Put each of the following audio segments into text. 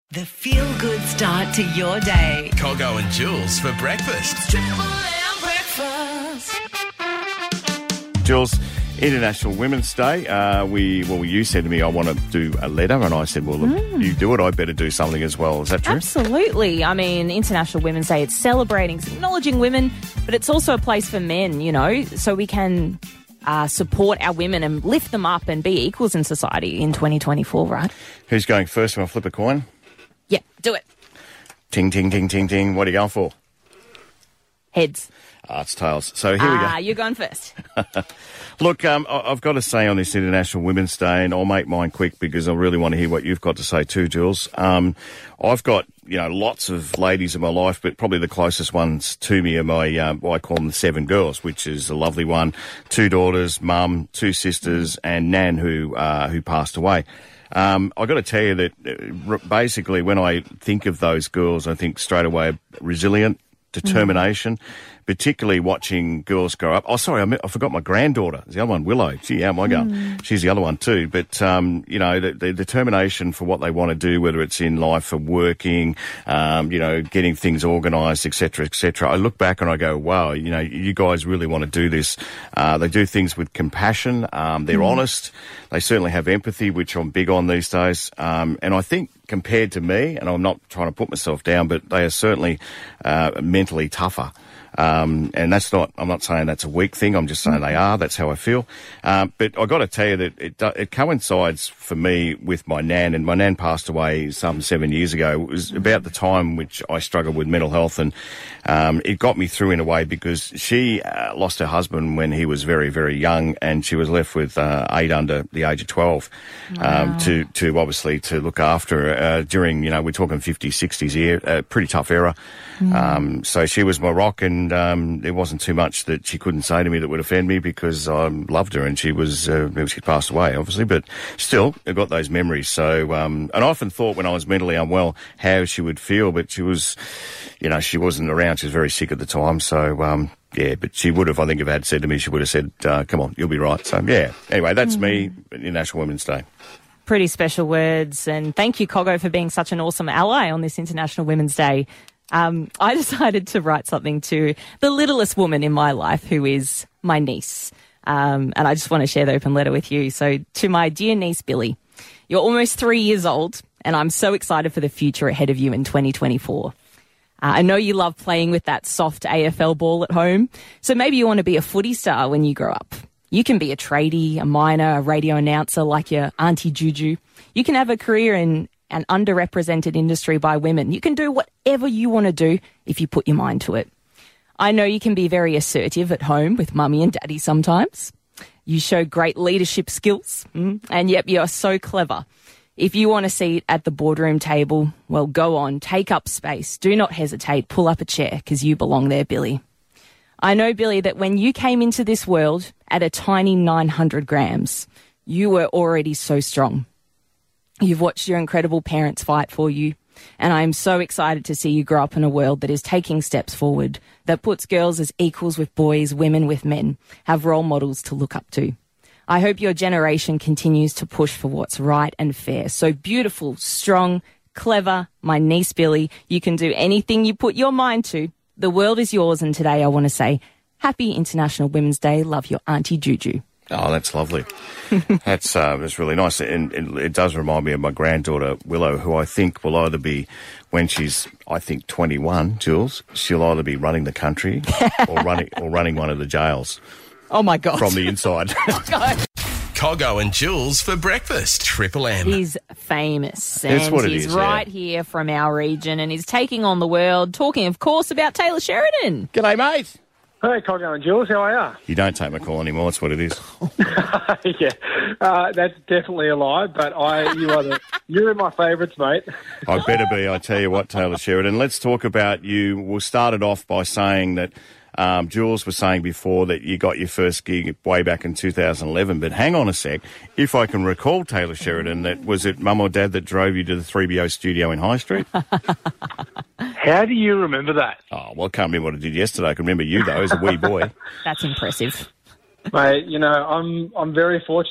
The feel-good start to your day. Coggo and Jules for breakfast. Triple M breakfast. Jules, International Women's Day. You said to me, I want to do a letter, and I said, well, look, you do it, I better do something as well. Is that true? Absolutely. I mean, International Women's Day, it's celebrating, it's acknowledging women, but it's also a place for men, you know, so we can support our women and lift them up and be equals in society in 2024, right? Who's going first? Want to flip a coin? Yeah, do it. Ting, ting, ting, ting, ting. What are you going for? Heads. It's tails. So here we go. You're going first. Look, I've got to say on this International Women's Day, and I'll make mine quick because I really want to hear what you've got to say too, Jules. I've got, lots of ladies in my life, but probably the closest ones to me are my, I call them the 7 girls, which is a lovely one. 2 daughters, mum, 2 sisters, and Nan who passed away. I've got to tell you that basically when I think of those girls, I think straight away resilient, determination, particularly watching girls grow up. Oh, sorry, I forgot my granddaughter. The other one, Willow. Gee, how am I going? She's the other one too. But, the determination for what they want to do, whether it's in life for working, getting things organised, et cetera, I look back and I go, wow, you guys really want to do this. They do things with compassion. They're honest. They certainly have empathy, which I'm big on these days. And I think compared to me, and I'm not trying to put myself down, but they are certainly mentally tougher. And I'm not saying that's a weak thing. I'm just saying they are. That's how I feel. But I got to tell you that it coincides for me with my Nan, and my Nan passed away some 7 years ago. It was about the time which I struggled with mental health, and it got me through in a way because she lost her husband when he was very, very young, and she was left with 8 under the age of 12 to obviously to look after her during, we're talking 50s, 60s here, a pretty tough era. So she was my rock, and there wasn't too much that she couldn't say to me that would offend me because I loved her, and she passed away, obviously, but still, I've got those memories. So, and I often thought when I was mentally unwell how she would feel, but she was, she wasn't around. She was very sick at the time. So, but she would have, I think, if had said to me, she would have said, come on, you'll be right. So, yeah. Anyway, that's me, International Women's Day. Pretty special words, and thank you, Coggo, for being such an awesome ally on this International Women's Day. I decided to write something to the littlest woman in my life, who is my niece. And I just want to share the open letter with you. So to my dear niece, Billy, you're almost 3 years old, and I'm so excited for the future ahead of you in 2024. I know you love playing with that soft AFL ball at home, so maybe you want to be a footy star when you grow up. You can be a tradie, a miner, a radio announcer like your Auntie Juju. You can have a career in an underrepresented industry by women. You can do whatever you want to do if you put your mind to it. I know you can be very assertive at home with mummy and daddy sometimes. You show great leadership skills, and yep, you're so clever. If you want a seat at the boardroom table, well, go on, take up space. Do not hesitate, pull up a chair, because you belong there, Billy. I know, Billy, that when you came into this world at a tiny 900 grams, you were already so strong. You've watched your incredible parents fight for you, and I am so excited to see you grow up in a world that is taking steps forward, that puts girls as equals with boys, women with men, have role models to look up to. I hope your generation continues to push for what's right and fair. So beautiful, strong, clever, my niece Billy, you can do anything you put your mind to. The world is yours, and today I want to say, Happy International Women's Day. Love, your Auntie Juju. Oh, that's lovely. That's really nice. And it does remind me of my granddaughter, Willow, who I think will either be, when she's, 21, Jules, she'll either be running the country or running one of the jails. Oh, my God. From the inside. Oh, God. Coggo and Jules for breakfast. Triple M. He's famous, That's and what it he's is, right here from our region, and he's taking on the world, talking, of course, about Taylor Sheridan. G'day, mate. Hey, Coggo and Jules, how are you? You don't take my call anymore, that's what it is. Yeah, that's definitely a lie, but you're in my favourites, mate. I better be, I tell you what, Taylor Sheridan. Let's talk about you. We'll start it off by saying that Jules was saying before that you got your first gig way back in 2011, but hang on a sec. If I can recall, Taylor Sheridan, was it Mum or Dad that drove you to the 3BO studio in High Street? How do you remember that? Oh, well, I can't remember what I did yesterday. I can remember you, though, as a wee boy. That's impressive. Mate, I'm very fortunate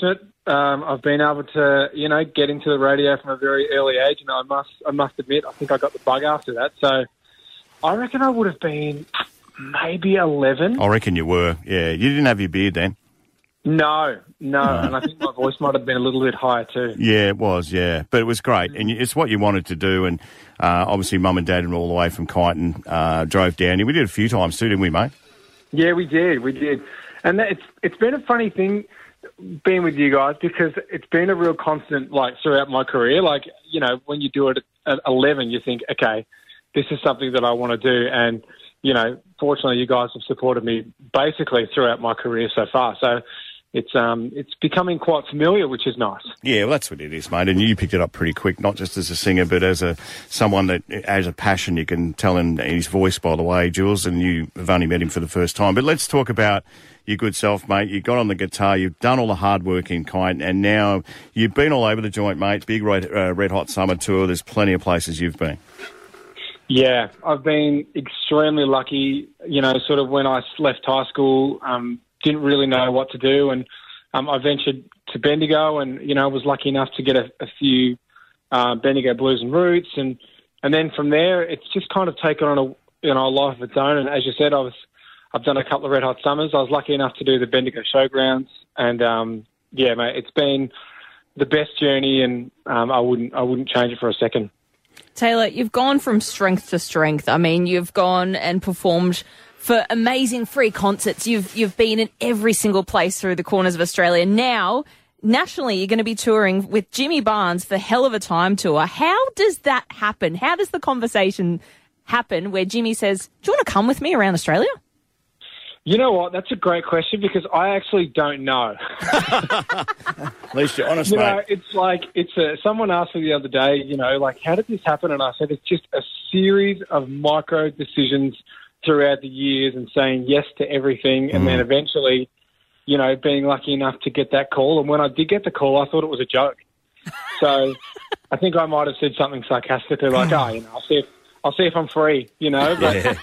I've been able to, get into the radio from a very early age, and I must admit, I think I got the bug after that. So I reckon I would have been maybe 11. I reckon you were. Yeah, you didn't have your beard then. No, and I think my voice might have been a little bit higher too. Yeah, it was, yeah. But it was great, and it's what you wanted to do, and obviously Mum and Dad and all the way from Kyneton drove down here. We did it a few times too, didn't we, mate? Yeah, we did. And it's been a funny thing being with you guys, because it's been a real constant, like, throughout my career. Like, when you do it at 11, you think, okay, this is something that I want to do, and, fortunately you guys have supported me basically throughout my career so far. So it's becoming quite familiar, which is nice. Yeah, well, that's what it is, mate. And you picked it up pretty quick, not just as a singer, but as someone that has a passion. You can tell in his voice, by the way, Jules, and you have only met him for the first time. But let's talk about your good self, mate. You got on the guitar, you've done all the hard work in Kyneton, and now you've been all over the joint, mate. Big Red Hot Summer Tour. There's plenty of places you've been. Yeah, I've been extremely lucky. Sort of when I left high school, didn't really know what to do, and I ventured to Bendigo, and I was lucky enough to get a few Bendigo blues and roots, and then from there it's just kind of taken on a life of its own. And as you said, I've done a couple of Red Hot Summers. I was lucky enough to do the Bendigo Showgrounds, and yeah, mate, it's been the best journey, and I wouldn't change it for a second. Taylor, you've gone from strength to strength. I mean, you've gone and performed for amazing free concerts. You've been in every single place through the corners of Australia. Now, nationally, you're going to be touring with Jimmy Barnes for Hell of a Time tour. How does that happen? How does the conversation happen where Jimmy says, do you want to come with me around Australia? You know what? That's a great question, because I actually don't know. At least you're honest, mate. It's like, someone asked me the other day, like, how did this happen? And I said, it's just a series of micro decisions throughout the years and saying yes to everything. And then eventually, being lucky enough to get that call. And when I did get the call, I thought it was a joke. So I think I might have said something sarcastically like, I'll see if I'm free, but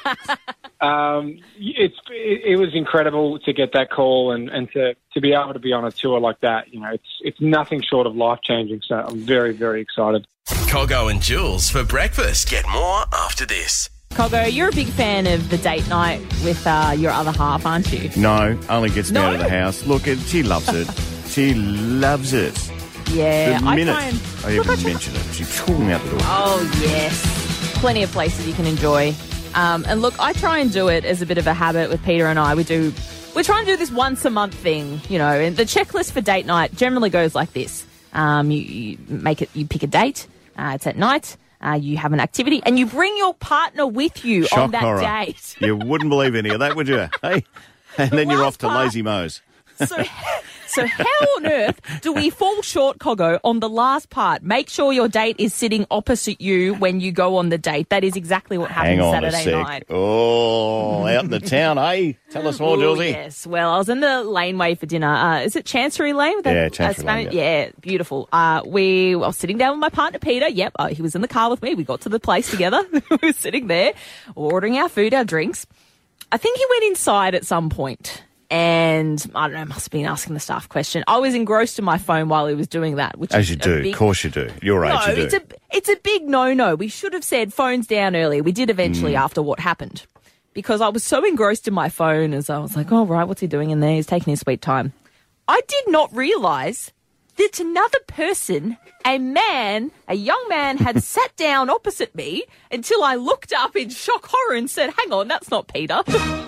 it was incredible to get that call and to be able to be on a tour like that. It's nothing short of life-changing, so I'm very, very excited. Coggo and Jules for breakfast. Get more after this. Coggo, you're a big fan of the date night with your other half, aren't you? No, only gets me out of the house. Look, she loves it. She loves it. Yeah, the minute I even mention it, she's pulling out the door. Oh, yes. Plenty of places you can enjoy. And look, I try and do it as a bit of a habit with Peter and I. We try and do this once a month thing, and the checklist for date night generally goes like this. You pick a date, it's at night, you have an activity, and you bring your partner with you Shock on that horror. date. You wouldn't believe any of that, would you? Hey, and then you're off to Lazy Mo's. So how on earth do we fall short, Coggo, on the last part? Make sure your date is sitting opposite you when you go on the date. That is exactly what happened Saturday night. Oh, out in the town, eh? Tell us more, Julesy. Yes. Well, I was in the laneway for dinner. Is it Chancery Lane? Yeah, Chancery Lane. Yeah, beautiful. I was sitting down with my partner, Peter. Yep, he was in the car with me. We got to the place together. We were sitting there, ordering our food, our drinks. I think he went inside at some point. And I don't know, must have been asking the staff question. I was engrossed in my phone while he was doing that. As you do, of course you do. Your age, you do. It's a big no-no. We should have said phones down earlier. We did eventually after what happened. Because I was so engrossed in my phone as I was like, oh, right, what's he doing in there? He's taking his sweet time. I did not realise that another person, a young man, had sat down opposite me until I looked up in shock horror and said, hang on, that's not Peter.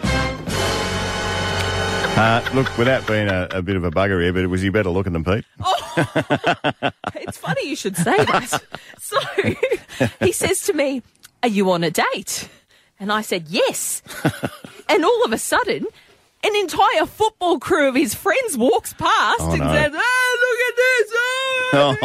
Look, without being a bit of a bugger here, but was he better looking than Pete? Oh, it's funny you should say that. So he says to me, are you on a date? And I said, yes. And all of a sudden, an entire football crew of his friends walks past and says, look at this.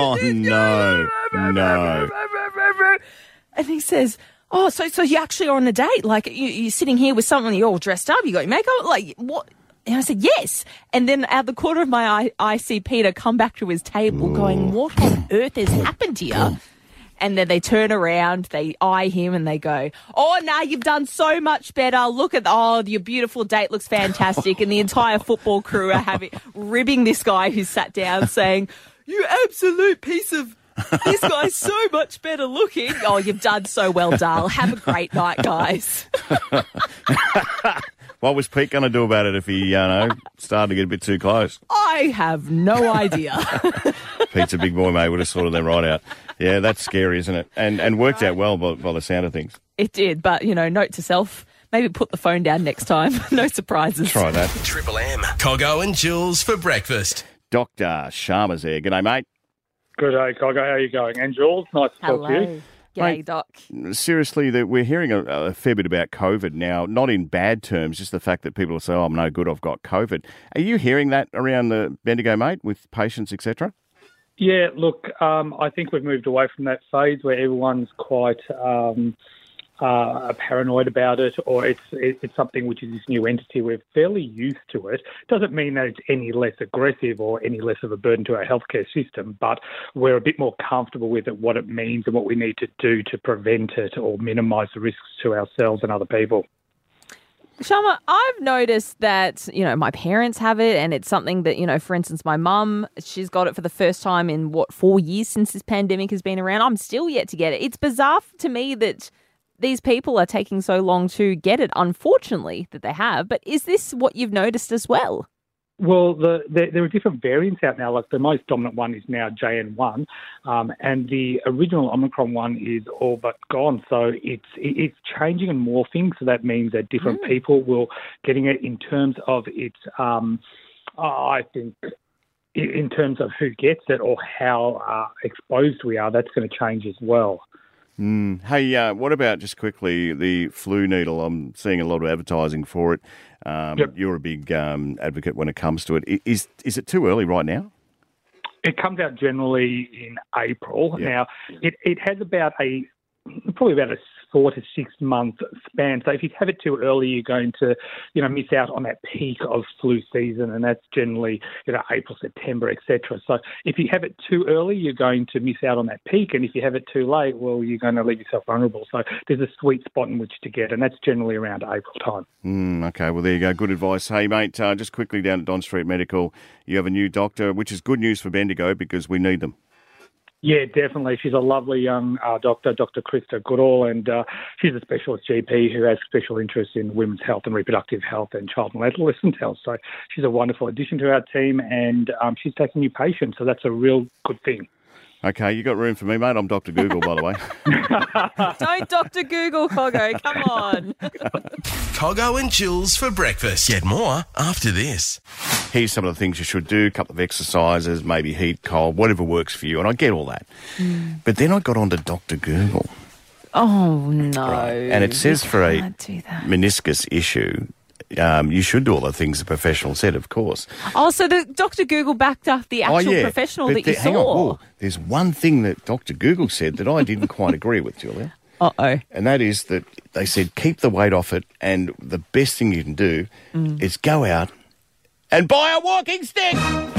No. And he says, oh, so you actually are on a date? Like, you're sitting here with someone, you're all dressed up, you got your makeup, like, what? And I said, yes. And then out the corner of my eye, I see Peter come back to his table going, what on earth has happened here? And then they turn around, they eye him and they go, oh, no, you've done so much better. Look at, your beautiful date looks fantastic. And the entire football crew are ribbing this guy who's sat down saying, you absolute piece of, this guy's so much better looking. Oh, you've done so well, Darl. Have a great night, guys. What was Pete going to do about it if he, started to get a bit too close? I have no idea. Pete's a big boy, mate. Would have sorted them right out. Yeah, that's scary, isn't it? And worked out well by the sound of things. It did, but, note to self, maybe put the phone down next time. No surprises. Try that. Triple M. Coggo and Jules for breakfast. Dr. Sharma's there. G'day, mate. Good day, Coggo. How are you going? And Jules, nice to talk to you. G'day, Mate, Doc. Seriously, we're hearing a fair bit about COVID now, not in bad terms, just the fact that people say, oh, I'm no good, I've got COVID. Are you hearing that around the Bendigo, mate, with patients, etc.? Yeah, look, I think we've moved away from that phase where everyone's quite paranoid about it, or it's something which is this new entity. We're fairly used to it. Doesn't mean that it's any less aggressive or any less of a burden to our healthcare system, but we're a bit more comfortable with it, what it means and what we need to do to prevent it or minimise the risks to ourselves and other people. Sharma, I've noticed that, my parents have it, and it's something that, for instance, my mum, she's got it for the first time in, 4 years since this pandemic has been around. I'm still yet to get it. It's bizarre to me that these people are taking so long to get it, unfortunately, that they have. But is this what you've noticed as well? Well, there are different variants out now. Like the most dominant one is now JN1, and the original Omicron one is all but gone. So it's changing and morphing. So that means that different people will getting it in terms of its. I think in terms of who gets it or how exposed we are, that's going to change as well. Hey, what about, just quickly, the flu needle? I'm seeing a lot of advertising for it. Yep. You're a big advocate when it comes to it. Is it too early right now? It comes out generally in April. Yep. Now, it has probably about a 4 to 6 month span. So if you have it too early, you're going to, miss out on that peak of flu season, and that's generally, April, September, etc. So if you have it too early, you're going to miss out on that peak, and if you have it too late, well, you're going to leave yourself vulnerable. So there's a sweet spot in which to get, and that's generally around April time. Okay, well, there you go. Good advice. Hey, mate, just quickly down at Don Street Medical, you have a new doctor, which is good news for Bendigo because we need them. Yeah, definitely. She's a lovely young doctor, Dr. Krista Goodall, and she's a specialist GP who has special interest in women's health and reproductive health and child and adolescent health. So she's a wonderful addition to our team, and she's taking new patients, so that's a real good thing. Okay, you got room for me, mate? I'm Dr. Google, by the way. Don't Dr. Google, Coggo. Come on. Coggo and Jules for breakfast. Get more after this. Here's some of the things you should do, a couple of exercises, maybe heat, cold, whatever works for you, and I get all that. But then I got onto Dr. Google. Oh, no. Right. And it says for a meniscus issue, you should do all the things a professional said, of course. Oh, so the Dr. Google backed up the actual professional but that you hang saw. on, there's one thing that Dr. Google said that I didn't quite agree with, Julia. Uh-oh. And that is that they said keep the weight off it, and the best thing you can do is go out and buy a walking stick!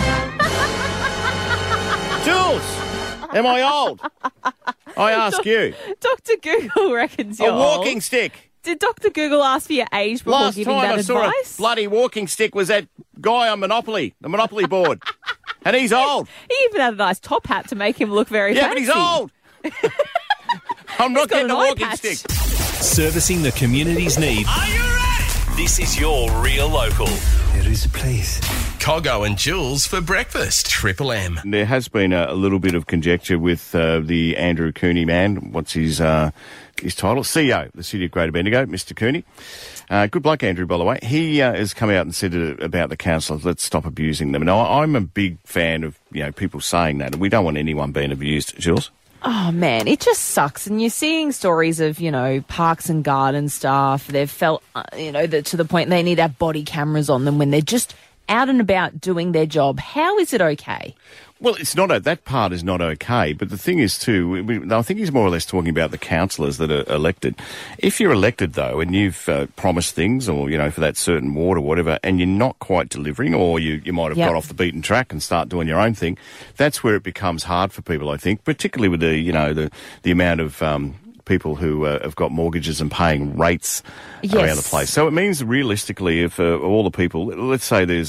Jules, am I old? I ask you. Dr. Google reckons you're A walking old. stick. Did Dr. Google ask for your age before Last giving time that I saw advice? a bloody walking stick was that guy on Monopoly, the Monopoly board. And he's old. He even had a nice top hat to make him look very Yeah, fancy. but he's old. I'm not got getting an a eye walking patch. stick. Servicing the community's need. Are you ready? This is your real local. There is a place. Coggo and Jules for breakfast. Triple M. There has been a little bit of conjecture with the Andrew Cooney man. What's his title? CEO of the City of Greater Bendigo, Mr. Cooney. Good bloke, Andrew, by the way. He has come out and said about the councillors, let's stop abusing them. Now, I'm a big fan of people saying that, and we don't want anyone being abused, Jules. Oh, man, it just sucks. And you're seeing stories of, parks and garden staff. They've felt, that to the point they need to have body cameras on them when they're just out and about doing their job. How is it okay? Well, it's not that part is not okay, but the thing is too. I think he's more or less talking about the councillors that are elected. If you're elected though, and you've promised things, or for that certain ward or whatever, and you're not quite delivering, or you might have got off the beaten track and start doing your own thing, that's where it becomes hard for people. I think, particularly with the amount of people who have got mortgages and paying rates around the place. So it means realistically, if all the people, let's say there's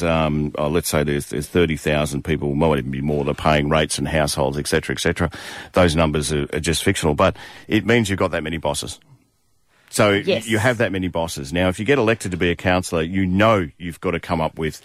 30,000 people, might even be more, that are paying rates and households, etc., those numbers are just fictional. But it means you've got that many bosses. So you have that many bosses. Now, if you get elected to be a councillor, you've got to come up with,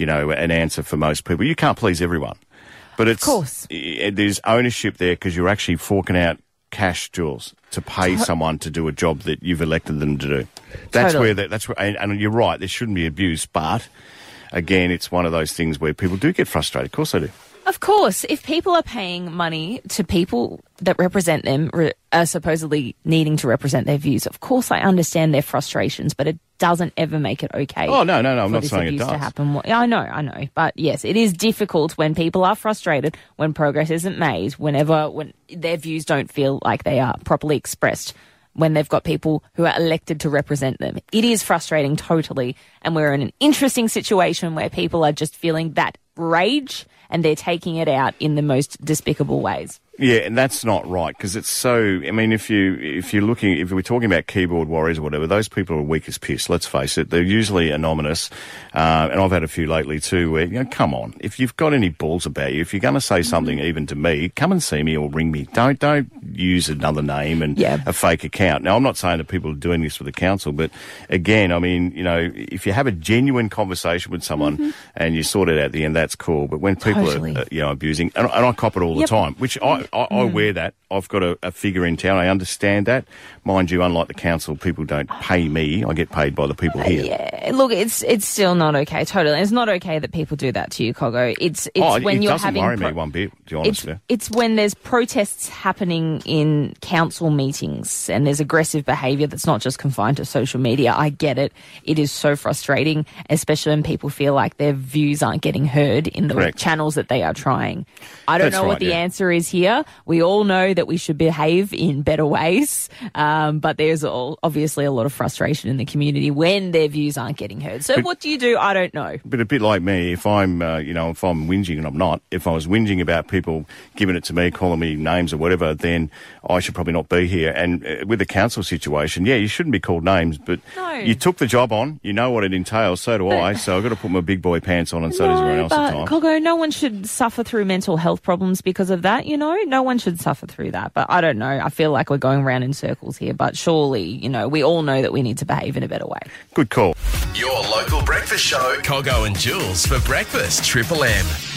an answer for most people. You can't please everyone. But of course, there's ownership there because you're actually forking out cash, Jules, to pay someone to do a job that you've elected them to do. That's where and you're right, there shouldn't be abuse, but again, it's one of those things where people do get frustrated. Of course they do. Of course, if people are paying money to people that represent them, are supposedly needing to represent their views, of course I understand their frustrations, but it doesn't ever make it okay. Oh, no, I'm not saying it does. To happen. I know. But yes, it is difficult when people are frustrated, when progress isn't made, when their views don't feel like they are properly expressed, when they've got people who are elected to represent them. It is frustrating, totally, and we're in an interesting situation where people are just feeling that rage and they're taking it out in the most despicable ways. Yeah, and that's not right, because it's so. I mean, if we're talking about keyboard warriors or whatever, those people are weak as piss. Let's face it; they're usually anonymous, and I've had a few lately too. Where come on, if you've got any balls about you, if you're going to say something even to me, come and see me or ring me. Don't use another name and a fake account. Now, I'm not saying that people are doing this for the council, but again, I mean, if you have a genuine conversation with someone and you sort it out at the end, that's cool. But when people are abusing, and I cop it all the time, which I wear that. I've got a figure in town. I understand that. Mind you, unlike the council, people don't pay me. I get paid by the people here. Yeah, look, it's still not okay. Totally, it's not okay that people do that to you, Coggo. It's when you're having. It doesn't worry me one bit. To be honest with you, it's when there's protests happening in council meetings and there's aggressive behaviour that's not just confined to social media. I get it. It is so frustrating, especially when people feel like their views aren't getting heard in the channels that they are trying. I don't know what the answer is here. We all know that we should behave in better ways, but there's obviously a lot of frustration in the community when their views aren't getting heard. So what do you do? I don't know. But a bit like me, if I'm, if I'm whinging, and I'm not, if I was whinging about people giving it to me, calling me names or whatever, then I should probably not be here. And with the council situation, you shouldn't be called names, but you took the job on, you know what it entails, so do I, so I've got to put my big boy pants on, and so does everyone else at times. Coggo, no one should suffer through mental health problems because of that, No one should suffer through that. But I don't know. I feel like we're going round in circles here. But surely, we all know that we need to behave in a better way. Good call. Your local breakfast show, Coggo and Jules for breakfast, Triple M.